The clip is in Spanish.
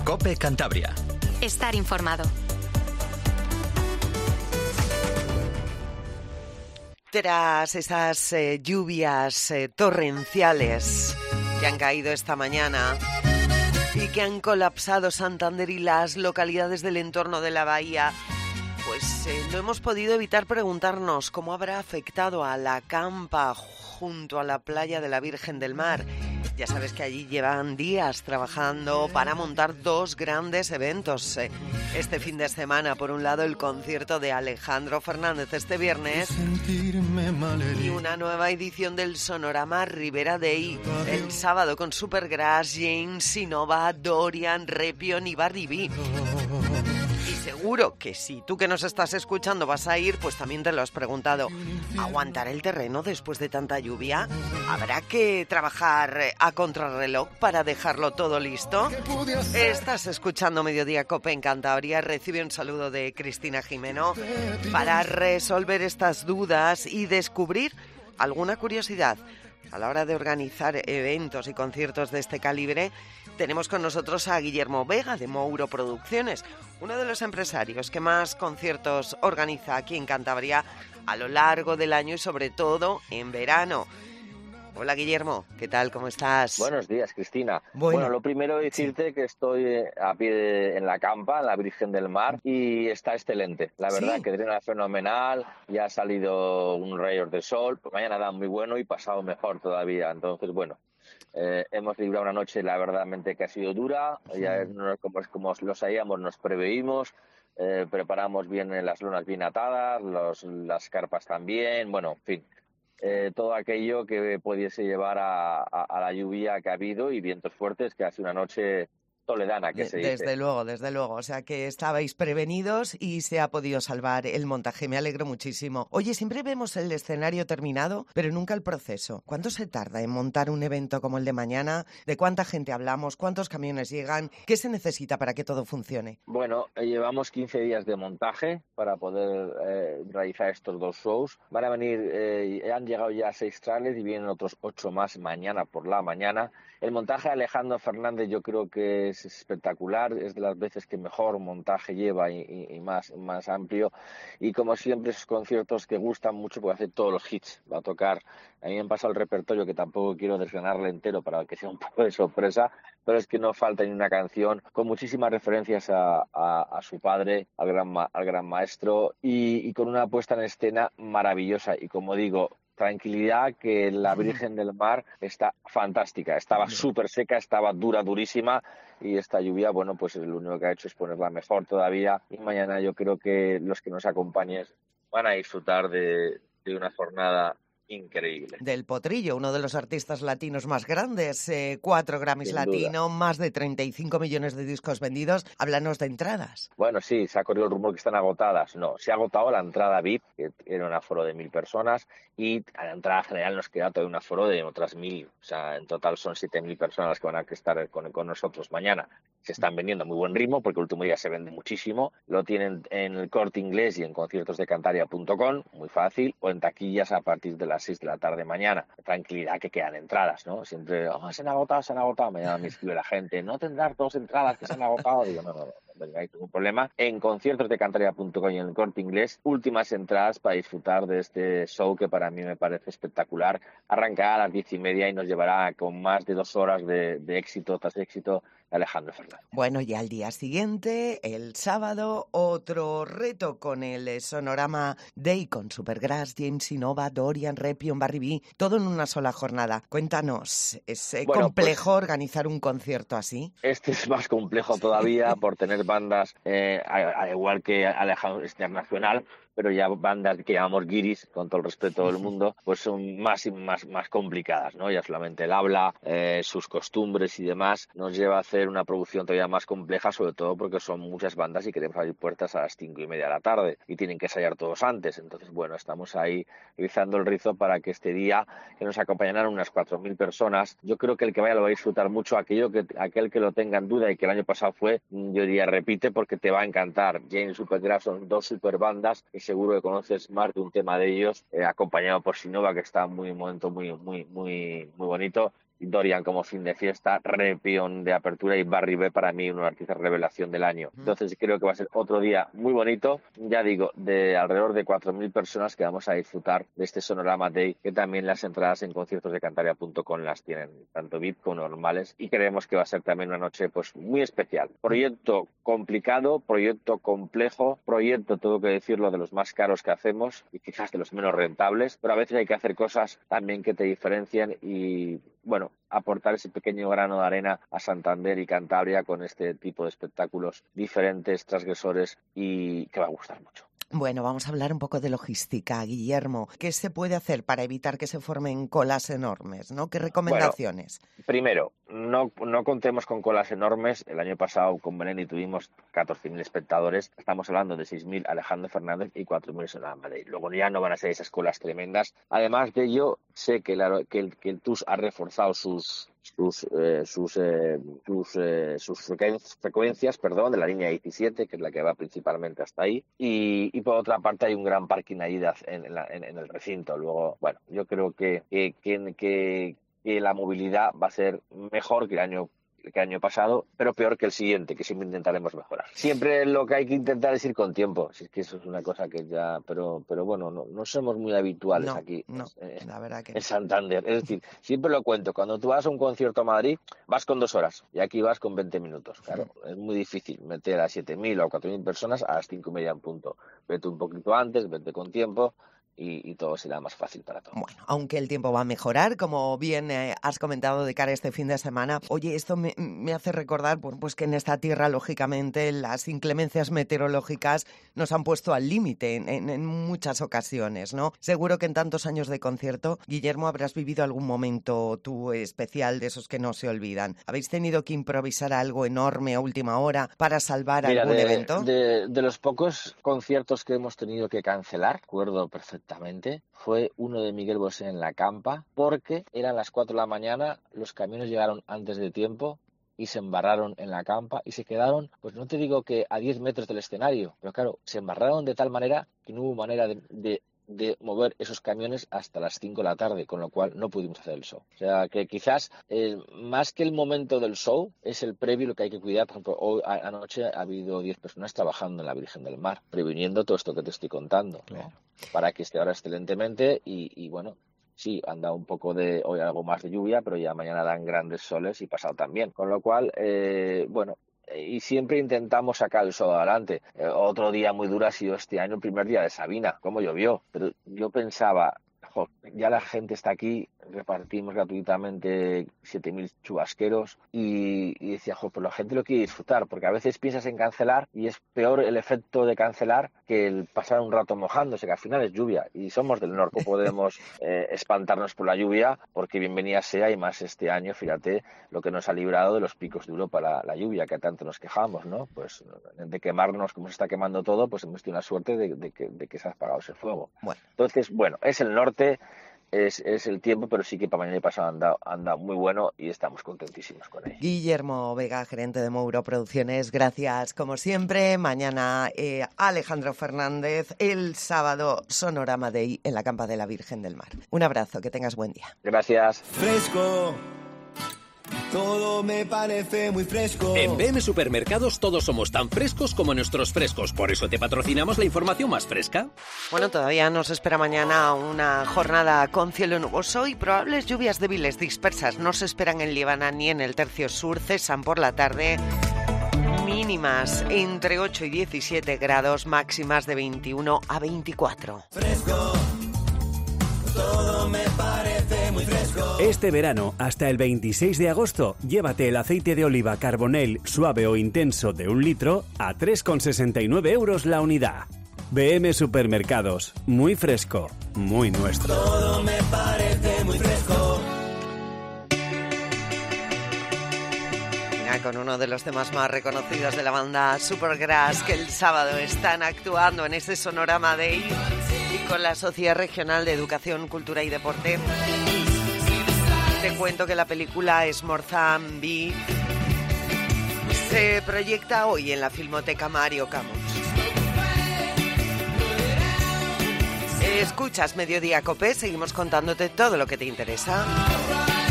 COPE Cantabria. Estar informado. Tras esas lluvias torrenciales que han caído esta mañana y que han colapsado Santander y las localidades del entorno de la bahía, pues no hemos podido evitar preguntarnos cómo habrá afectado a la campa junto a la playa de la Virgen del Mar. Ya sabes que allí llevan días trabajando para montar dos grandes eventos este fin de semana. Por un lado, el concierto de Alejandro Fernández este viernes y una nueva edición del Sonorama Ribera Day el sábado con Supergrass, James, Sinova, Dorian, Repion y Barry B. Y seguro que si tú que nos estás escuchando vas a ir, pues también te lo has preguntado. ¿Aguantará el terreno después de tanta lluvia? ¿Habrá que trabajar a contrarreloj para dejarlo todo listo? Estás escuchando Mediodía Cope en Cantabria. Recibe un saludo de Cristina Jimeno para resolver estas dudas y descubrir alguna curiosidad. A la hora de organizar eventos y conciertos de este calibre, tenemos con nosotros a Guillermo Vega de Mouro Producciones, uno de los empresarios que más conciertos organiza aquí en Cantabria a lo largo del año y sobre todo en verano. Hola Guillermo, ¿qué tal? ¿Cómo estás? Buenos días, Cristina. Bueno, lo primero decirte que estoy a pie en la campa, en la Virgen del Mar, y está excelente. La verdad que drena fenomenal, ya ha salido un rayo de sol, pues mañana da muy bueno y pasado mejor todavía. Entonces, bueno, hemos librado una noche, la verdadmente que ha sido dura, ya como lo sabíamos, nos preveímos. Preparamos bien las lonas bien atadas, las carpas también, bueno, en fin. Todo aquello que pudiese llevar a la lluvia que ha habido y vientos fuertes, que hace una noche toledana, que se dice. Desde luego. O sea que estabais prevenidos y se ha podido salvar el montaje. Me alegro muchísimo. Oye, siempre vemos el escenario terminado, pero nunca el proceso. ¿Cuánto se tarda en montar un evento como el de mañana? ¿De cuánta gente hablamos? ¿Cuántos camiones llegan? ¿Qué se necesita para que todo funcione? Bueno, llevamos 15 días de montaje para poder realizar estos dos shows. Van a venir, han llegado ya 6 trailers y vienen otros 8 más mañana por la mañana. El montaje de Alejandro Fernández yo creo que es espectacular, es de las veces que mejor montaje lleva y más amplio. Y como siempre, esos conciertos que gustan mucho porque hace todos los hits. Va a tocar, a mí me han pasado el repertorio que tampoco quiero desgranarle entero para que sea un poco de sorpresa, pero es que no falta ni una canción con muchísimas referencias a su padre, al gran maestro y con una puesta en escena maravillosa. Y como digo, tranquilidad, que la Virgen del Mar está fantástica, estaba súper seca, estaba durísima, y esta lluvia, bueno, pues lo único que ha hecho es ponerla mejor todavía, y mañana yo creo que los que nos acompañen van a disfrutar de una jornada increíble. Del Potrillo, uno de los artistas latinos más grandes, 4 Grammys Sin latino, más de 35 millones de discos vendidos. Háblanos de entradas. Bueno, sí, se ha corrido el rumor que están agotadas. No, se ha agotado la entrada VIP, que era un aforo de 1.000 personas, y a la entrada general nos queda todavía un aforo de otras 1.000. O sea, en total son 7.000 personas las que van a estar con nosotros mañana. Se están vendiendo a muy buen ritmo, porque el último día se vende muchísimo. Lo tienen en el Corte Inglés y en conciertosdecantaria.com, muy fácil, o en taquillas a partir de las 6 de la tarde mañana. Tranquilidad, que quedan entradas, ¿no? Siempre, se han agotado. Me escribe la gente, no tendrás 2 entradas que se han agotado. Digo, no, venga, hay ningún problema. En conciertosdecantaria.com y en el Corte Inglés, últimas entradas para disfrutar de este show que para mí me parece espectacular. Arrancará a las 10:30 y nos llevará con más de 2 horas de éxito tras éxito de Alejandro Fernández. Bueno, y al día siguiente, el sábado, otro reto con el Sonorama Day, con Supergrass, James, Sinova, Dorian, Repion, Barry B, todo en una sola jornada. Cuéntanos, ¿es complejo organizar un concierto así? Este es más complejo todavía por tener bandas, al igual que Alejandro Internacional, pero ya bandas que llamamos guiris, con todo el respeto del mundo, pues son más complicadas, ¿no? Ya solamente el habla, sus costumbres y demás, nos lleva a hacer una producción todavía más compleja, sobre todo porque son muchas bandas y queremos abrir puertas a las 5:30 de la tarde y tienen que ensayar todos antes. Entonces, bueno, estamos ahí rizando el rizo para que este día, que nos acompañarán unas 4.000 personas, yo creo que el que vaya lo va a disfrutar mucho. Aquel que lo tenga en duda y que el año pasado fue, yo diría, repite, porque te va a encantar. James, Supergrass son 2 super bandas que seguro que conoces más de un tema de ellos, acompañado por Sinova, que está un momento muy bonito, Dorian como fin de fiesta, Repion de apertura y Barry B para mí una artista revelación del año. Entonces creo que va a ser otro día muy bonito, ya digo, de alrededor de 4.000 personas que vamos a disfrutar de este Sonorama Day, que también las entradas en conciertosdecantabria.com las tienen, tanto VIP como normales, y creemos que va a ser también una noche pues muy especial. Proyecto complicado, proyecto complejo, proyecto, tengo que decirlo, de los más caros que hacemos y quizás de los menos rentables, pero a veces hay que hacer cosas también que te diferencian y, bueno, aportar ese pequeño grano de arena a Santander y Cantabria con este tipo de espectáculos diferentes, transgresores y que va a gustar mucho. Bueno, vamos a hablar un poco de logística, Guillermo. ¿Qué se puede hacer para evitar que se formen colas enormes, ¿no? ¿Qué recomendaciones? Bueno, primero, no contemos con colas enormes. El año pasado con Belén tuvimos 14.000 espectadores. Estamos hablando de 6.000 Alejandro Fernández y 4.000 Sonorama Madrid. Luego ya no van a ser esas colas tremendas. Además de ello, sé que el TUS ha reforzado sus frecuencias, de la línea 17, que es la que va principalmente hasta ahí, y por otra parte hay un gran parking ahí en el recinto. Luego, bueno, yo creo que la movilidad va a ser mejor que el año pasado, pero peor que el siguiente, que siempre intentaremos mejorar. Siempre lo que hay que intentar es ir con tiempo, si es que eso es una cosa que ya, pero bueno, no somos muy habituales aquí la verdad que en Santander. Es decir, siempre lo cuento, cuando tú vas a un concierto a Madrid, vas con 2 horas y aquí vas con 20 minutos. Claro, es muy difícil meter a 7.000 o 4.000 personas a las 5:30 en punto. Vete un poquito antes, vete con tiempo. Y todo será más fácil para todos. Bueno, aunque el tiempo va a mejorar, como bien has comentado de cara a este fin de semana. Oye, esto me hace recordar pues que en esta tierra, lógicamente, las inclemencias meteorológicas nos han puesto al límite en muchas ocasiones, ¿no? Seguro que en tantos años de concierto, Guillermo, habrás vivido algún momento tú especial de esos que no se olvidan. ¿Habéis tenido que improvisar algo enorme a última hora para salvar algún evento? De los pocos conciertos que hemos tenido que cancelar, recuerdo perfectamente, fue uno de Miguel Bosé en La Campa, porque eran las 4 de la mañana, los camiones llegaron antes de tiempo y se embarraron en La Campa y se quedaron, pues no te digo que a 10 metros del escenario, pero claro, se embarraron de tal manera que no hubo manera de mover esos camiones hasta las 5 de la tarde, con lo cual no pudimos hacer el show. O sea, que quizás más que el momento del show, es el previo lo que hay que cuidar. Por ejemplo, hoy anoche ha habido 10 personas trabajando en la Virgen del Mar, previniendo todo esto que te estoy contando, claro, ¿no? Para que esté ahora excelentemente y bueno, sí, han dado un poco hoy algo más de lluvia, pero ya mañana dan grandes soles y pasado también. Con lo cual, bueno, y siempre intentamos sacar el show adelante. Otro día muy duro ha sido este año, el primer día de Sabina, cómo llovió. Pero yo pensaba, ya la gente está aquí, repartimos gratuitamente 7.000 chubasqueros y decía, pues la gente lo quiere disfrutar, porque a veces piensas en cancelar y es peor el efecto de cancelar que el pasar un rato mojándose, que al final es lluvia y somos del norte, no podemos espantarnos por la lluvia, porque bienvenida sea, y más este año, fíjate lo que nos ha librado de los picos de Europa la lluvia, que tanto nos quejamos, ¿no? Pues de quemarnos como se está quemando todo, pues hemos tenido la suerte de que se ha apagado ese fuego. Bueno. Entonces, bueno, es el norte, es el tiempo, pero sí que para mañana y pasado anda muy bueno y estamos contentísimos con ello. Guillermo Vega, gerente de Mouro Producciones, gracias como siempre. Mañana Alejandro Fernández, el sábado Sonorama Day en la Campa de la Virgen del Mar. Un abrazo, que tengas buen día. Gracias. Fresco. Todo me parece muy fresco. En BM Supermercados todos somos tan frescos como nuestros frescos. Por eso te patrocinamos la información más fresca. Bueno, todavía nos espera mañana una jornada con cielo nuboso y probables lluvias débiles dispersas. No se esperan en Líbana ni en el tercio sur. Cesan por la tarde. Mínimas entre 8 y 17 grados, máximas de 21 a 24. Fresco. Todo me parece muy fresco. Este verano, hasta el 26 de agosto, llévate el aceite de oliva Carbonell suave o intenso de 1 litro a 3,69 euros la unidad. BM Supermercados, muy fresco, muy nuestro. Todo me parece muy fresco. Con uno de los temas más reconocidos de la banda Supergrass, que el sábado están actuando en ese Sonorama Day, y con la Sociedad Regional de Educación, Cultura y Deporte. Te cuento que la película Esmorzambi se proyecta hoy en la Filmoteca Mario Camus. Escuchas Mediodía Copé, seguimos contándote todo lo que te interesa.